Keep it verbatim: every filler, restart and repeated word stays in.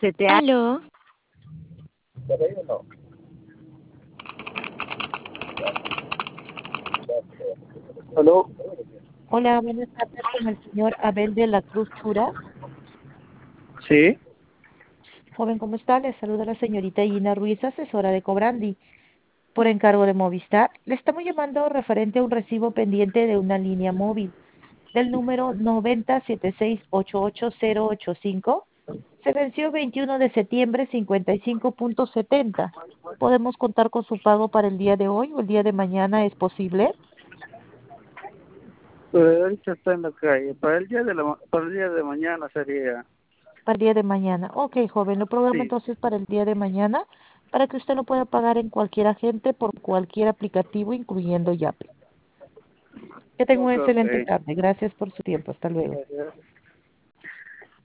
Se te ha... Aló, ¿Aló? Hola, buenas tardes con el señor Abel de la Cruz Chura. Sí. Joven, ¿cómo está? Le saluda la señorita Gina Ruiz, asesora de Cobrandi, por encargo de Movistar. Le estamos llamando referente a un recibo pendiente de una línea móvil del número noventa setenta y seis ochenta y ocho cero ochenta y cinco. Se venció veintiuno de septiembre, cincuenta y cinco punto setenta. ¿Podemos contar con su pago para el día de hoy o el día de mañana? ¿Es posible? Pero ahorita está en la calle. Para el día de la ma- para el día de mañana sería. Para el día de mañana. Ok, joven, lo programo Sí. entonces para el día de mañana para que usted lo pueda pagar en cualquier agente por cualquier aplicativo, incluyendo Yape. Que tenga una Ok, ok. excelente tarde. Gracias por su tiempo. Hasta luego. Gracias.